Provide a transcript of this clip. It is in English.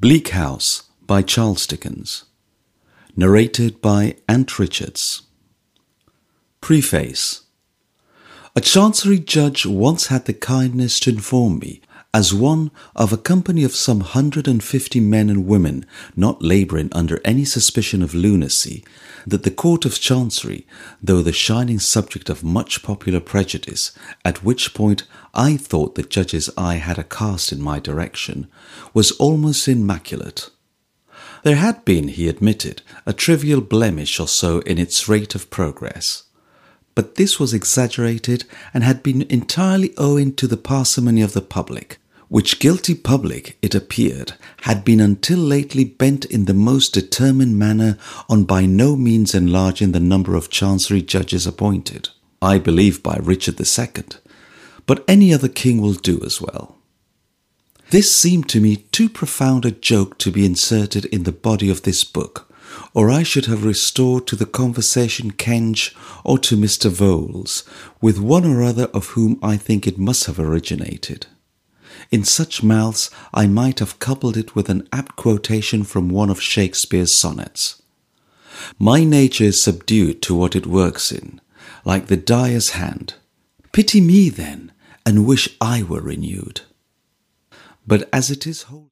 Bleak House by Charles Dickens. Narrated by Ant Richards. Preface. A Chancery judge once had the kindness to inform me, as one of a company of some 150 men and women not labouring under any suspicion of lunacy, that the Court of Chancery, though the shining subject of much popular prejudice, at which point I thought the judge's eye had a cast in my direction, was almost immaculate. There had been, he admitted, a trivial blemish or so in its rate of progress. But this was exaggerated and had been entirely owing to the parsimony of the public, which guilty public, it appeared, had been until lately bent in the most determined manner on by no means enlarging the number of Chancery judges appointed, I believe by Richard II, but any other king will do as well. This seemed to me too profound a joke to be inserted in the body of this book, or I should have restored to the conversation Kenge or to Mr. Vowles, with one or other of whom I think it must have originated. In such mouths I might have coupled it with an apt quotation from one of Shakespeare's sonnets. My nature is subdued to what it works in, like the dyer's hand. Pity me then, and wish I were renewed. But as it is whole